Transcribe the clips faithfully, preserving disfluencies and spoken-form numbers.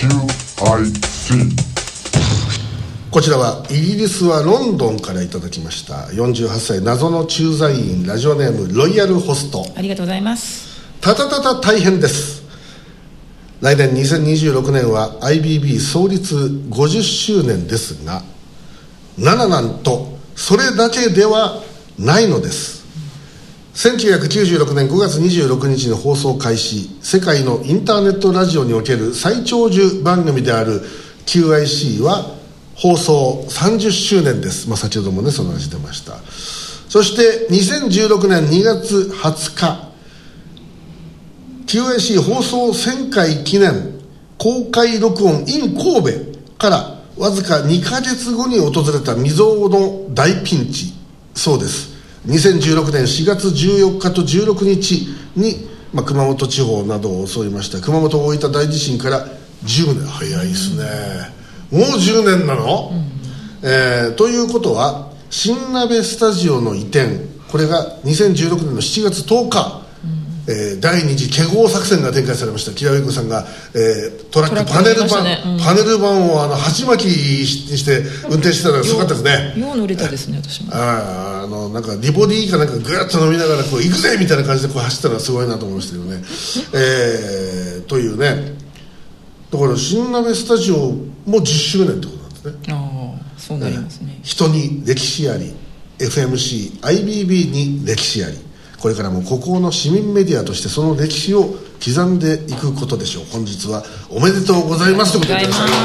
キューアイシー。 こちらはイギリスはロンドンからいただきましたよんじゅうはっさい謎の駐在員、ラジオネームロイヤルホスト。 ありがとうございます。 たたたた大変です。来年にせんにじゅうろくねんは アイビービー 創立ごじゅっしゅうねんですが、なななんとそれだけではないのです。せんきゅうひゃくきゅうじゅうろくねんごがつにじゅうろくにちに放送開始、世界のインターネットラジオにおける最長寿番組である キューアイシー は放送さんじゅっしゅうねんです。まあ、先ほどもねその話出ました。そしてにせんじゅうろくねんにがつはつか、 キューアイシー 放送せんかい記念公開録音 in 神戸からわずかにかげつごに訪れた未曾有の大ピンチ。そうです、にせんじゅうろくねんしがつじゅうよっかとじゅうろくにちに、まあ、熊本地方などを襲いました熊本大分大地震からじゅうねん。早いですね、もうじゅうねんなの、うん、えー、ということは新鍋スタジオの移転、これがにせんじゅうろくねんのしちがつとおか、うん、えー、だいに次華豪作戦が展開されました。木田恵子さんが、えー、トラックパネル版、ね、うん、パネル版をあの鉢巻きにして運転してたらすごかったですね。 よう乗れたですね、私も。 ああのなんかリボディーかなんかグーッと飲みながらこう行くぜみたいな感じでこう走ったらすごいなと思いましたけどねえー、というね、だから新鍋スタジオもじゅっしゅうねんってことなんですね。 ああ、そうなりますね。 人に歴史あり、 エフエムシー、アイビービー に歴史あり、これからも孤高の市民メディアとしてその歴史を刻んでいくことでしょう。本日はおめでとうございますということでいただきます。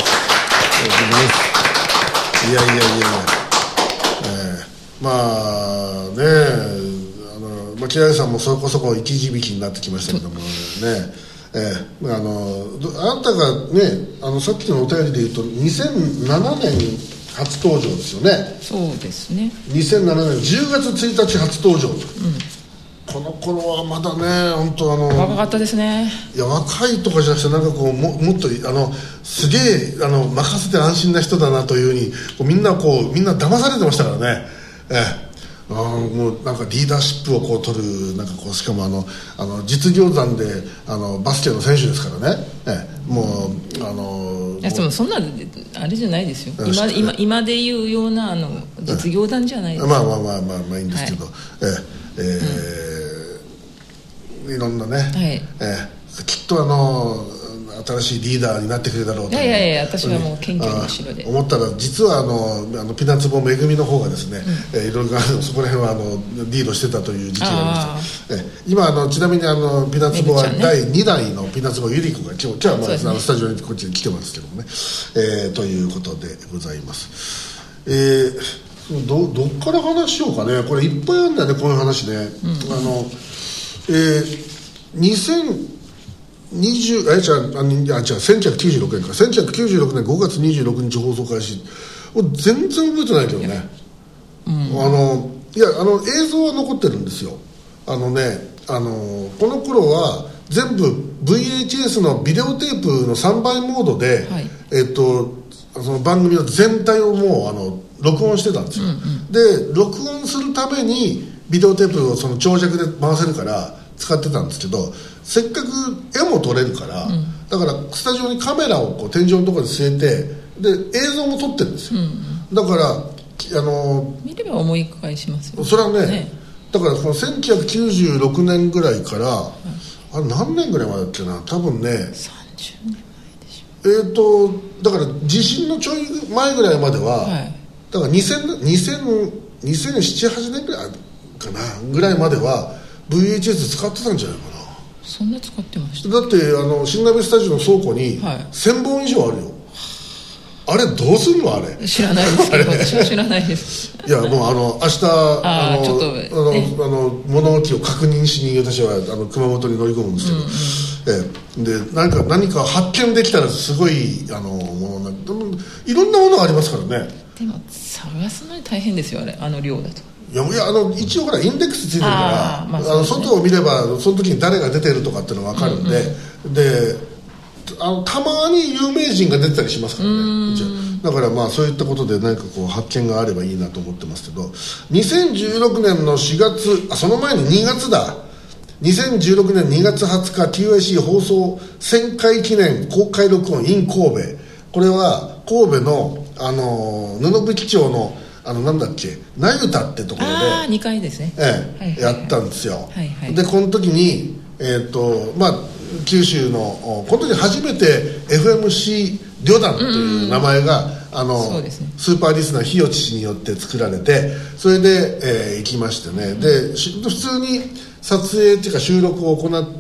いやいやいやいや、えー、まあね、あの、まあ、木田さんもそこそこ生き字引になってきましたけどもね、えー、あのあなたがね、あのさっきのお便りで言うとにせんななねん初登場ですよね。 そうですね、 にせんななねんじゅうがつついたち初登場、うん、この頃はまだね、本当あの若かったですね。 いや、若いとかじゃなくて、なんかこう も, もっとあのすげえあの任せて安心な人だなというふうにこうみんなこうみんな騙されてましたからね。えーあもうなんかリーダーシップをこう取る、なんかこうしかもあのあの実業団であのバスケの選手ですからね、えもうあのいやでもそんなあれじゃないですよ、今, 今, 今でいうようなあの実業団じゃないですよ。 まあまあまあまあまあいいんですけど、はい、ええーうん、いろんなね、はい、えー、きっとあの新しいリーダーになってくれるだろうと。 いやいやいや、私はもう謙虚に後ろで思ったら、実はあのあのピナツボめぐみの方がですね、うん、えー、いろいろそこら辺はあのリードしてたという時期がありました。えー、今あのちなみにあのピナツボはだいにだいのピナツボゆり子が今日、今日は、まあ、ね、あのスタジオにこっちに来てますけどもね、えー、ということでございます。えー、ど, どっから話しようかね。これいっぱいあるんだよね、この話ね、うん、あのえー、にせんにじゅうえじゃああじゃあせんきゅうひゃくきゅうじゅうろくねんか、せんきゅうひゃくきゅうじゅうろくねんごがつにじゅうろくにち放送開始、全然覚えてないけどね、うん、あのいやあの映像は残ってるんですよ。あのね、あのこの頃は全部 ブイエイチエス のビデオテープのさんばいモードで、はい、えっとその番組の全体をもうあの録音してたんですよ、うんうん、で録音するためにビデオテープをその長尺で回せるから使ってたんですけど、せっかく絵も撮れるから、うん、だからスタジオにカメラをこう天井のところに据えて、で映像も撮ってるんですよ、うんうん、だからあの見れば思い返しますよ、 それは ね, ねだからこのせんきゅうひゃくきゅうじゅうろくねんぐらいから、はい、あれ何年ぐらい前だっけな、多分ねさんじゅうねんまえでしょ。 えーとだから地震のちょい前ぐらいまでは、はい、だからにせん、にせん、にせんなな、はちねんぐらいかなぐらいまではブイエイチエス 使ってたんじゃないかな。 そんな使ってました。 だってあの新鍋スタジオの倉庫にせんぼん以上あるよ、はい、あれどうすんのあれ。 知らないですけど私は知らないです。 いやもうあの明日あのちょっと、ね、あのあの物置を確認しに私はあの熊本に乗り込むんですけど、うんうん、えで何か何か発見できたらすごいあのものいろんなものがありますからね。 でも探すのに大変ですよあれ、あの量だと。 いやいやあの一応ほらインデックスついてるから、あ、まあね、あの外を見ればその時に誰が出てるとかっていうのが分かるんで、うんうん、であのたまに有名人が出てたりしますからね。だからまあそういったことで何かこう発見があればいいなと思ってますけど、にせんじゅうろくねんのしがつ、あその前ににがつだ、 にせんじゅうろくねんにがつはつか ティーワイシー 放送せんかい記念公開録音 in 神戸、これは神戸の、あのー、布吹町のあのなんだっけ名湯田ってところであにかいですね、 ええはいはいはい、 やったんですよ、 はいはい、 でこの時に、えーとまあ、九州のこの時初めて エフエムシー 旅団という名前が、うんうんあの、ね、スーパーリスナー日吉氏によって作られて、それで、えー、行きましてね、で普通に撮影っていうか収録を行って、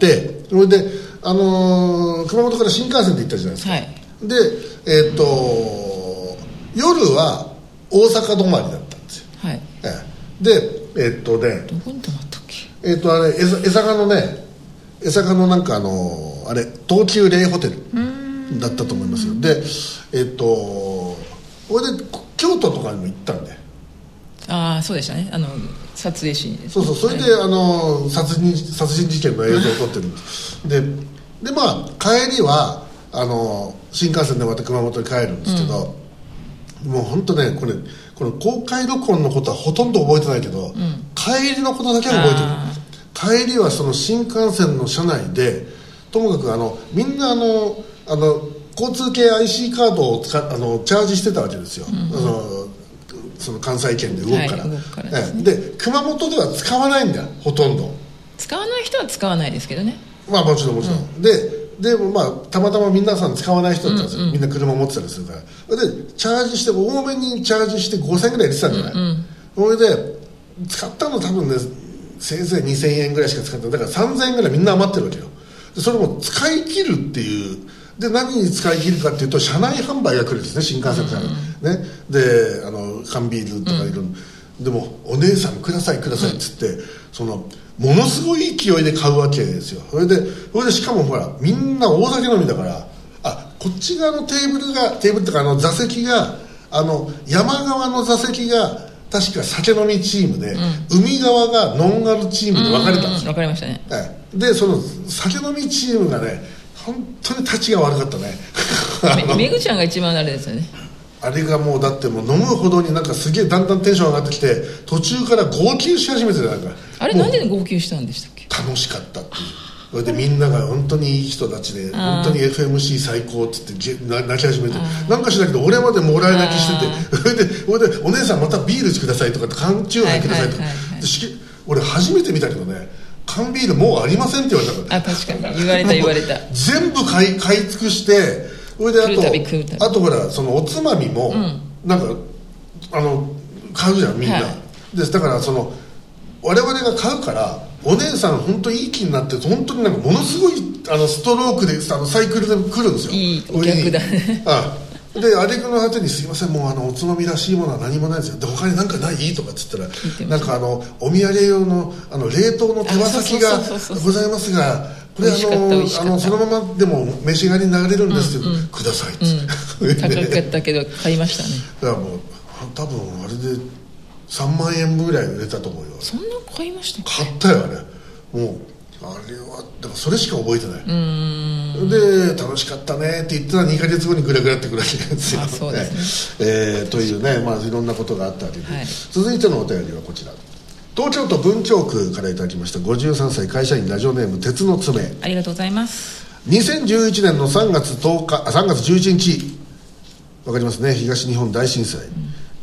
それで、あのー、熊本から新幹線で行ったじゃないですか、はい、で、えー、と夜は大阪止まりだったんですよ、はいえー、でえー、っとねどこに泊まったっけ、 えー、っとあれ江坂のね江坂のなんかあのあれ東急レイホテルだったと思いますよ。でえー、っとこれで京都とかにも行ったんで、 ああそうでしたね、あの撮影シーンです、ね、 そうそう、それで、はい、あの殺人殺人事件の映像を撮ってるんですででまあ帰りはあの新幹線でまた熊本に帰るんですけど、うん、もう本当ねこれこの公開録音のことはほとんど覚えてないけど、うん、帰りのことだけは覚えてる。帰りはその新幹線の車内でともかくあのみんなあのあの交通系 アイシー カードを使あのチャージしてたわけですよ、うん、あのその関西圏で動くから、はい、動くからですね、で熊本では使わないんだよほとんど。 使わない人は使わないですけどね、 まあもちろんもちろん、うん、ででもまあたまたま皆さん使わない人だったんですよ、うんうん、みんな車持ってたりするから。でチャージして多めにチャージしてごせんえんぐらい入れてたんじゃない、うんうん、それで使ったの多分ねせいぜいにせんえんぐらいしか使ってない。だからさんぜんえんぐらいみんな余ってるわけよ。でそれも使い切るっていうで何に使い切るかっていうと車内販売が来るんですね、新幹線から、うんうんね、であの缶ビールとかいろいろ、うん、でもお姉さんくださいくださいっつって、うん、そのものすごい勢いで買うわけですよ。それでそれでしかもほらみんな大酒飲みだから、あこっち側のテーブルがテーブルっていうかあの座席があの山側の座席が確か酒飲みチームで、うん、海側がノンアルチームで分かれたんですよ、 分かりましたね、 はい、でその酒飲みチームがね本当に立ちが悪かったねめぐちゃんが一番あれですよね。 あれがもうだってもう飲むほどになんかすげえだんだんテンション上がってきて途中から号泣し始めてなんかあれなんで号泣したんでしたっけ。 楽しかったっていう。それでみんなが本当にいい人たちで本当に エフエムシー 最高って言って泣き始めて、なんかしなくて俺までもらい泣きしてて、それでそれでお姉さんまたビールくださいとかって缶チューハイくださいとか、俺初めて見たけどね缶ビールもうありませんって言われたから。 あ確かに言われた言われた全部買い買い尽くして、それであとあとほらそのおつまみも、うん、なんかあの買うじゃんみんな、はい、でだからその我々が買うからお姉さん本当いい気になって本当になんかものすごいあのストロークであのサイクルで来るんですよ。 いいお客だね。 ああで挙句の果てにすいませんもうあのおつまみらしいものは何もないですよ。で他に何かないとかっつったらなんかあのお土産用のあの冷凍の手羽先がございますがこれあのあのそのままでも召し上がりになれるんですけど、うんうん、くださいっつって、うん、 高かったけど買いましたね。 だからもう多分あれでさんまんえんぐらい売れたと思うよ。 そんな買いましたっけ。買ったよあれ。もうあれはだからそれしか覚えてない。うーんで楽しかったねって言ったらにかげつごにグラグラってくるわけなんですよ。 あそうですね、 えー、というね、まあ、いろんなことがあったわけで、はい、続いてのお便りはこちら、東京都文京区からいただきましたごじゅうさんさい会社員ラジオネーム鉄の爪。 ありがとうございます。 にせんじゅういちねんのさんがつとおかあさんがつじゅういちにちわかりますね、東日本大震災、うん、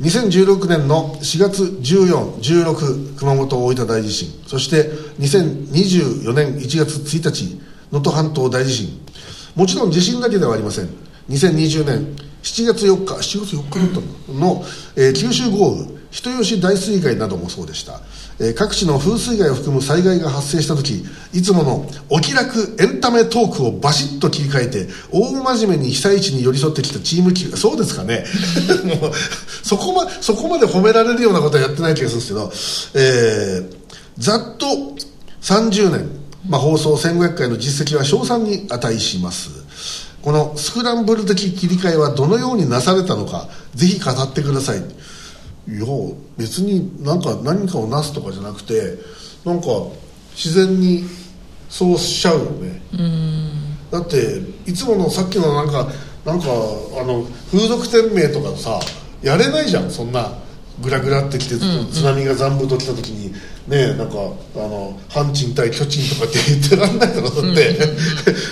にせんじゅうろくねんのしがつじゅうよっか、じゅうろく熊本大分大地震、そしてにせんにじゅうよねんいちがつついたち能登半島大地震。もちろん地震だけではありません。にせんにじゅうねんしちがつよっかしちがつよっかだったのの、えー、九州豪雨人吉大水害などもそうでした、えー、各地の風水害を含む災害が発生した時いつものお気楽エンタメトークをバシッと切り替えて大真面目に被災地に寄り添ってきたチームきそうですかねもうそこまそこまで褒められるようなことはやってない気がするんですけど、えー、ざっとさんじゅうねん、まあ、放送せんごひゃっかいの実績は称賛に値します。このスクランブル的切り替えはどのようになされたのかぜひ語ってください。いや別になんか何かをなすとかじゃなくてなんか自然にそうしちゃうよね。うーんだっていつものさっきのなんかなんかあの風俗店名とかさやれないじゃんそんなグラグラってきて、うん、津波が残部と来た時にね、なんかあの阪神対巨人とかって言ってらんないだろうって、うんうんうん、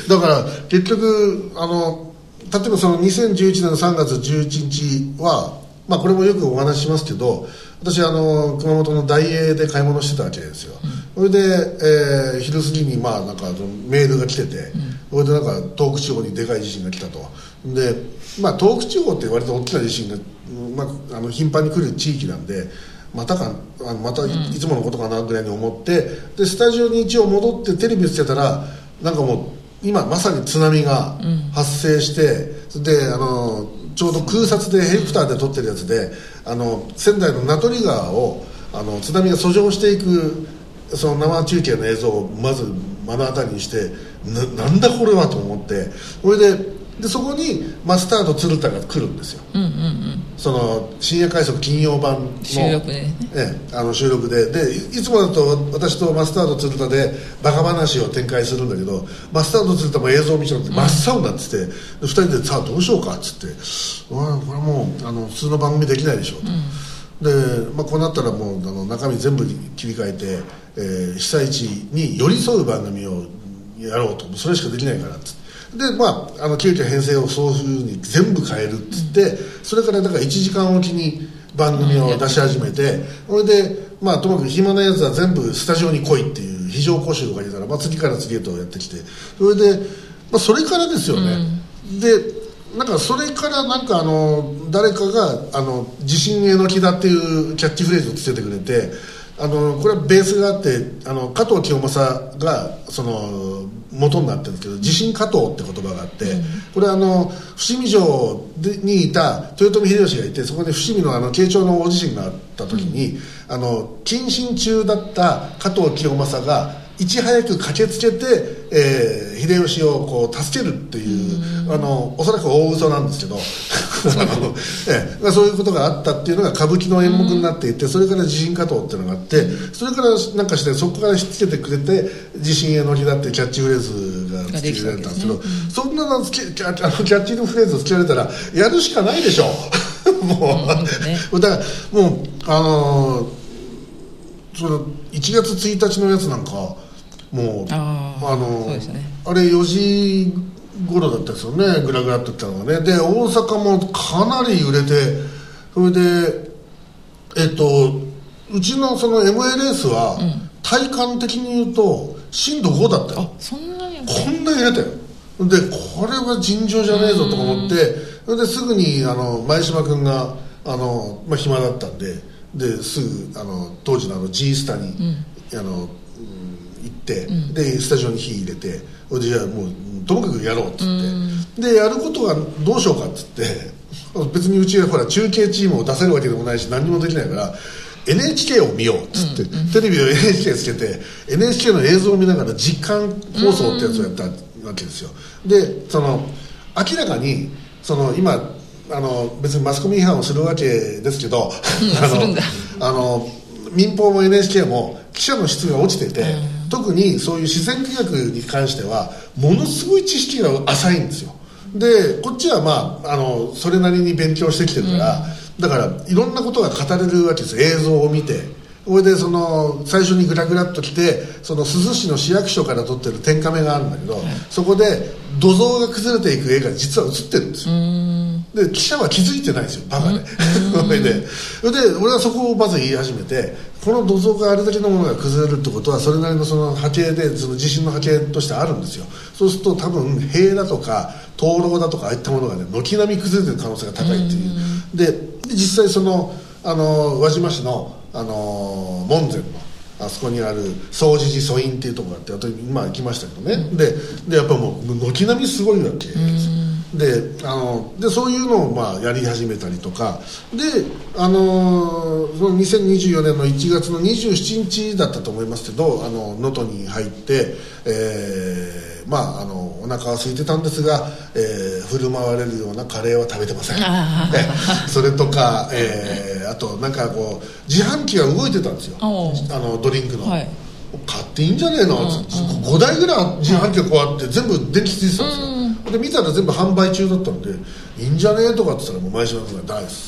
だから結局あの例えばそのにせんじゅういちねんのさんがつじゅういちにちは、まあ、これもよくお話ししますけど、私あの熊本のダイエーで買い物してたわけですよ、うん、それで、えー、昼過ぎにまあなんかメールが来てて、うん、それでなんか東北地方にでかい地震が来たと。で、まあ、東北地方って割と大きな地震が、まあ、あの頻繁に来る地域なんでまたかあまたいつものことかなぐらいに思って、うん、でスタジオに一応戻ってテレビつけたらなんかもう今まさに津波が発生して、うん、であのちょうど空撮でヘリコプターで撮ってるやつであの仙台の名取川をあの津波が遡上していくその生中継の映像をまず目の当たりにしてな、なんだこれはと思ってそれででそこにマスタード鶴田が来るんですよ、うんうんうん、その深夜快速金曜版の収録でね、 ねあの収録ででいつもだと私とマスタード鶴田でバカ話を展開するんだけどマスタード鶴田も映像を見ちゃって真っ青になってて、うん、ふたりでさあどうしようかっつってこれはもうあの普通の番組できないでしょうと、うんでまあ、こうなったらもうあの中身全部切り替えて、えー、被災地に寄り添う番組をやろうとそれしかできないからっつってでまあ、あの急遽編成をそういうふうに全部変えるっつって、うん、それからだからいちじかんおきに番組を出し始めて、それで、まあ、ともかく暇なやつは全部スタジオに来いっていう非常講習がいたら、まあ、次から次へとやってきてそれで、まあ、それからですよね、うん、でなんかそれからなんかあの誰かがあの地震への木だっていうキャッチフレーズをつけてくれてあのこれはベースがあってあの加藤清正がその元になってるんですけど地震加藤って言葉があって、うん、これはあの伏見城にいた豊臣秀吉がいてそこで伏見のあの慶長の大地震があった時に、うん、あの謹慎中だった加藤清正がいち早く駆けつけて、えー、秀吉をこう助けるっていう、うん、あのおそらく大嘘なんですけどあの、ええ、そういうことがあったっていうのが歌舞伎の演目になっていて、うん、それから地震加藤っていうのがあってそれからなんかしてそこからひっつけてくれて地震への日だってキャッチフレーズがつけられたんですけど、ねうん、そんなのつけキャあのキャッチフレーズをつけられたらやるしかないでしょもう、うんね、だからもうあのー、そのいちがつついたちのやつなんかもう あ, あのそうですね、あれよじ頃だったですよねグラグラっときたのがねで大阪もかなり揺れてそれでえっとうちのその エムエルエス は、うん、体感的に言うと震度ごだったよあそんなにこんなに揺れたよでこれは尋常じゃねえぞとか思ってそれですぐにあの前島君があの、まあ、暇だったんでですぐあの当時のあの G スタに、うん、あの行って、うん、でスタジオに火入れてでじゃあもうともかくやろうっつって、うん、でやることはどうしようかっつって別にうちはほら中継チームを出せるわけでもないし何もできないから エヌエイチケー を見ようっつって、うんうん、テレビを エヌエイチケー つけて エヌエイチケー の映像を見ながら実感放送ってやつをやったわけですよでその明らかにその今あの別にマスコミ違反をするわけですけど、うん、あのあの民放も エヌエイチケー も記者の質が落ちてて、うん、特にそういう自然科学に関してはものすごい知識が浅いんですよでこっちはまああのそれなりに勉強してきてるから、うん、だからいろんなことが語れるわけです映像を見てそれでその最初にグラグラっと来てその珠洲市の市役所から撮ってる天カメがあるんだけど、うん、そこで土蔵が崩れていく絵が実は映ってるんですよで記者は気づいてないんですよバカでそれでそれで俺はそこをまず言い始めてこの土蔵があれだけのものが崩れるってことはそれなりのその波形でその地震の波形としてあるんですよそうすると多分塀だとか灯籠だとかああいったものがね軒並み崩れてる可能性が高いっていうで実際そのあの輪島市のあの門前のあそこにある総持寺祖院っていうところがあって私今行きましたけどね、うん、で, でやっぱもう軒並みすごいわけであのでそういうのをまあやり始めたりとかであのそのにせんにじゅうよねんのいちがつのにじゅうしちにちだったと思いますけどあの能登に入って、えー、まああのお腹は空いてたんですが、えー、振る舞われるようなカレーは食べてませんそれとか、えー、あとなんかこう自販機が動いてたんですよあのドリンクの、はい買っていいんじゃねえの、うんうん、ごだいぐらい自販機がこうあって全部電気ついてたんですよ、うん、で見たら全部販売中だったんでいいんじゃねえとかって言ったらもう前島さんが大です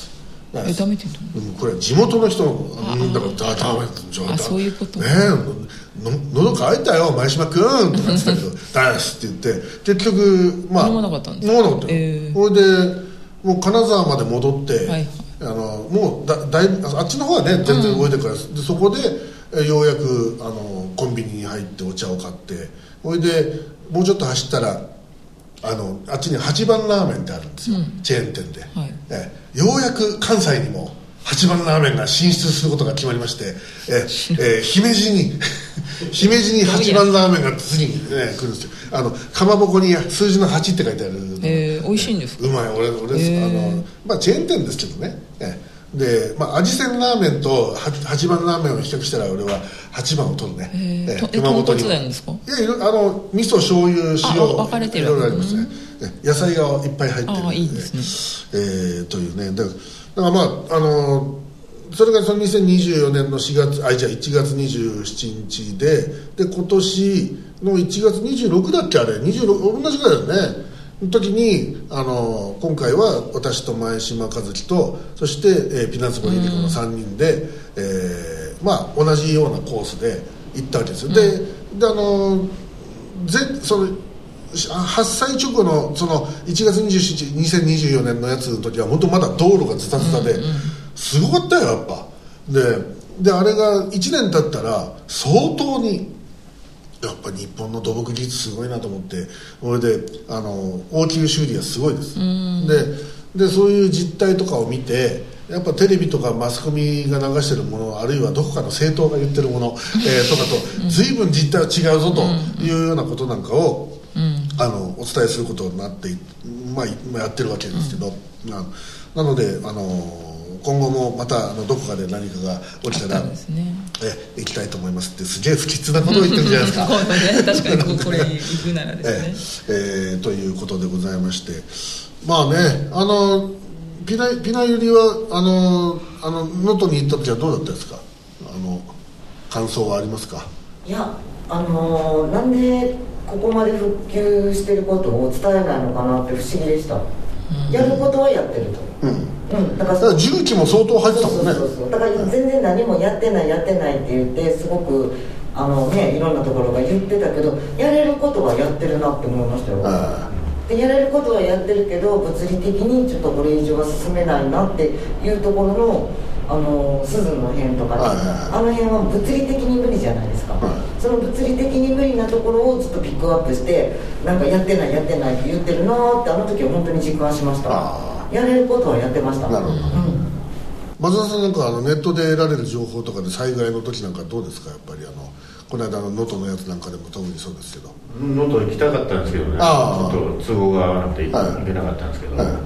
えダメって言うのこれは地元の人のだからダメああそういうことねえの喉乾いたよ前島君とか言ってたけどダメすって言って結局まあ飲まなかったんですか飲まなかったよ、えー、それでもう金沢まで戻って、はいはい、あのもう だ, だいぶあっちの方はね全然動いてるから、うん、でそこでようやくあのコンビニに入ってお茶を買ってそれでもうちょっと走ったらあのあっちに八番ラーメンってあるんですよ、うん、チェーン店で、はい、えようやく関西にも八番ラーメンが進出することが決まりましてえ、えー、姫路に姫路に八番ラーメンが次に、ね、来るんですよ。あのかまぼこに数字のはちって書いてあるの、 えー、美味しいんですか。 うまい俺俺、えー、あのまあチェーン店ですけどね、えー、で、まあ、味仙ラーメンと八番ラーメンを比較したら俺は八番を取るね、えーえー、熊本にはですか。 いやいろあの味噌醤油塩分かれてるいろいろありますね、うん、野菜がいっぱい入ってるあいいですね、えー、というねだから、だからまああのそれがそのにせんにじゅうよねんのしがつあじゃあいちがつにじゅうしちにちでで今年のいちがつにじゅうろくだっけあれにじゅうろく同じぐらいだよねの時にあの今回は私と前島和樹とそして、えー、ピナッツボリリコのさんにんで、うんえー、まあ同じようなコースで行ったわけですよ、うん、でであの全その発災直後のそのいちがつにじゅうしちにちにせんにじゅうよねんのやつの時は本当まだ道路がズタズタで、うんうんすごかったよやっぱ で, であれがいちねん経ったら相当にやっぱ日本の土木技術すごいなと思ってそれであの応急修理はすごいです、うん、で, でそういう実態とかを見てやっぱテレビとかマスコミが流してるものあるいはどこかの政党が言ってるもの、えー、とかと随分実態は違うぞというようなことなんかを、うん、あのお伝えすることになって、まあ、やってるわけですけど、うん、な, なのであの今後もまたあのどこかで何かが起きたら、ね、え行きたいと思いますってすげえ不吉なことを言ってるじゃないですか確かにこれ行くならですね、ええー、ということでございましてまあねあのピナピナユリはあのあの能登に行った時はどうだったですかあの感想はありますか。 いやあのなんでここまで復旧してることを伝えないのかなって不思議でした、うん、やることはやってると、うんうん、だからだから重機も相当入ってたもんね。 そうそうそうだから全然何もやってないやってないって言ってすごくあのねいろんなところが言ってたけどやれることはやってるなって思いましたよ。でやれることはやってるけど物理的にちょっとこれ以上は進めないなっていうところのあの鈴の辺とかね、あの辺は物理的に無理じゃないですか、その物理的に無理なところをずっとピックアップしてなんかやってないやってないって言ってるなってあの時は本当に実感しました。やれることはやってました。なるほど、うん、 松田さんなんかあのネットで得られる情報とかで災害の時なんかどうですか。やっぱりあのこの間の能登のやつなんかでも特にそうですけど能登行きたかったんですけどねちょっと都合が合わなくて行けなかったんですけど、はいはい、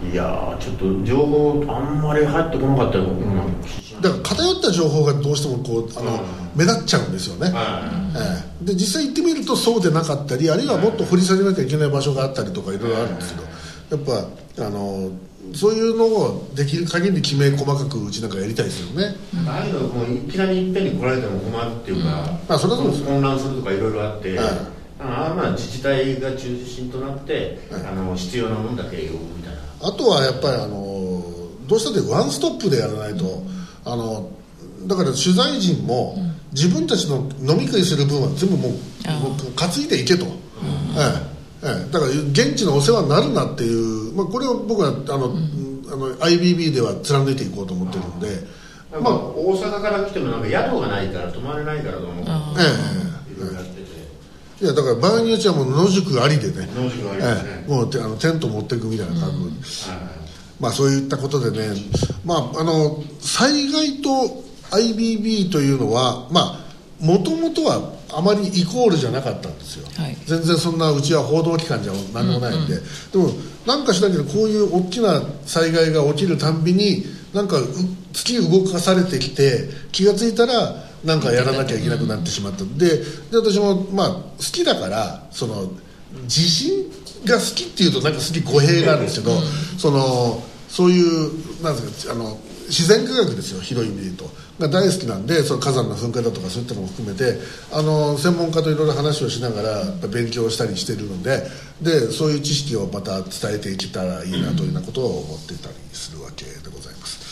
いやちょっと情報あんまり入ってこなかったよ、うん、 だから偏った情報がどうしてもこうあの、うん、目立っちゃうんですよね、はいえー、で実際行ってみるとそうでなかったりあるいはもっと掘り下げなきゃいけない場所があったりとかいろいろあるんですけどやっぱあのそういうのをできる限りきめ細かくうちなんかやりたいですよね、 うん、ああいうのもういきなりいっぺんに来られても困るっていうか、 うん、あそれはそうです混乱するとかいろいろあって、はい、あまあ自治体が中心となって、はい、あの必要なものだけ呼ぶみたいな。 あとはやっぱりあのどうしたってワンストップでやらないと、うん、あのだから取材陣も、うん、自分たちの飲み食いする分は全部もう、もう担いでいけと、うんええええ、だから現地のお世話になるなっていう、まあ、これを僕はあの、うん、あの アイビービー では貫いていこうと思ってるんで、 まあ、大阪から来てもなんか宿がないから泊まれないからと思う、ええ、いろいろやってて、 いやだから場合によってはもう野宿ありでね、 野宿ありですね、 ええ、もうあのテント持っていくみたいな感じ、うんはい、まあそういったことでね、まああの災害と アイビービー というのはまあもともとはあまりイコールじゃなかったんですよ、はい、全然そんなうちは報道機関じゃ何もないんで、うんうん、でもなんかしなきゃこういう大きな災害が起きるたんびになんか突き動かされてきて気がついたらなんかやらなきゃいけなくなってしまった、うん、で, で私もまあ好きだからその地震が好きっていうとなんかすげえ語弊があるんですけど、うん、そのそういうなんですかあの自然科学ですよ広い意味で言うとが大好きなんでその火山の噴火だとかそういったのも含めてあの専門家といろいろ話をしながら勉強したりしているのででそういう知識をまた伝えていけたらいいなというようなことを思っていたりするわけでございます。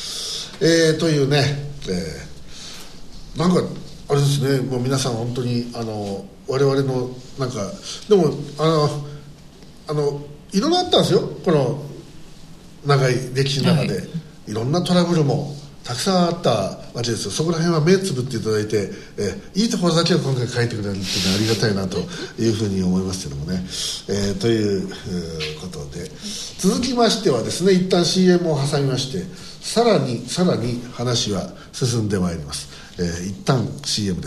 えー、というね、えー、なんかあれですね、もう皆さん本当にあの我々のなんかでもあのあのいろいろあったんですよ、この長い歴史の中で、はい、いろんなトラブルもたくさんあったわけですよ。そこら辺は目つぶっていただいて、えー、いいところだけを今回書いてくれるっていうのはありがたいなというふうに思いますけどもね、えー、という、えー、ことで続きましてはですね、一旦 シーエム を挟みましてさらにさらに話は進んでまいります。えー、一旦 シーエム です。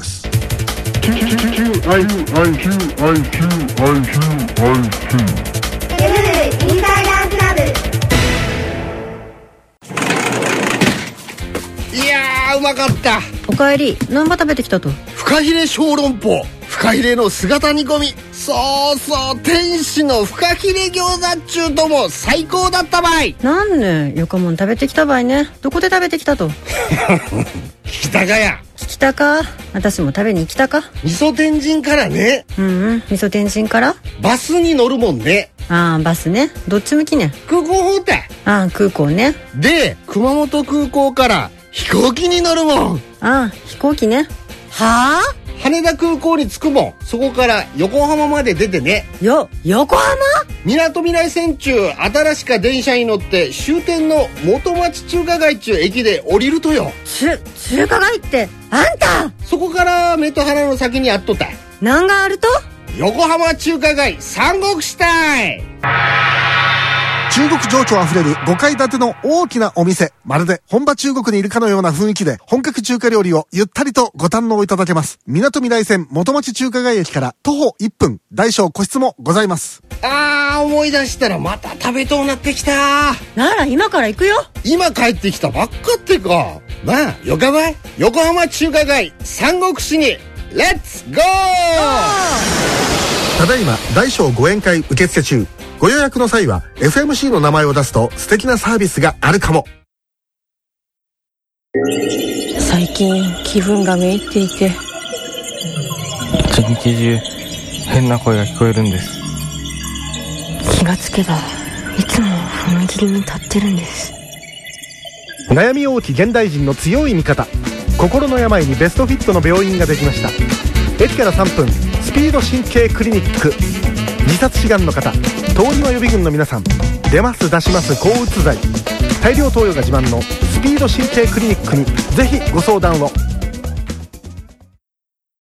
いやーうまかった。 おかえり。何羽食べてきたと。 フカヒレ小籠包、フカヒレの姿煮込み、そうそう天使のフカヒレ餃子っちゅうとも最高だったばい。 なんね横もん食べてきたばいね。どこで食べてきたと。 聞きたかや。 聞きたか。私も食べに行きたか。 味噌天神からね。 うんうん、味噌天神からバスに乗るもんね。 ああバスね。どっち向きね。 空港方たい。 ああ空港ね。 で熊本空港から飛行機に乗るもん。 ああ飛行機ね。はあ羽田空港に着くもん。そこから横浜まで出てね。 よ横浜みなとみらい線中新しか電車に乗って終点の元町中華街中駅で降りるとよ。 中中華街ってあんたそこから目と鼻の先にあっとったい。 何があると。 横浜中華街三国志たい。 中国情緒あふれるごかい建ての大きなお店、まるで本場中国にいるかのような雰囲気で本格中華料理をゆったりとご堪能いただけます。みなとみらい線元町中華街駅から徒歩いっぷん、大小個室もございます。 あー思い出したらまた食べとうなってきた。 なら今から行くよ。 今帰ってきたばっかってか。まあよかばい。横浜中華街三国志にレッツゴー。 ただいま大小ご宴会受付中。ご予約の際は エフエムシー の名前を出すと素敵なサービスがあるかも。 最近気分がめいっていて一日中変な声が聞こえるんです。 気がつけばいつも踏切に立ってるんです。 悩み多き現代人の強い味方、心の病にベストフィットの病院ができました。駅からさんぷん、スピード神経クリニック。自殺志願の方、通り魔予備軍の皆さん、出ます出します抗うつ剤、大量投与が自慢のスピード神経クリニックにぜひご相談を。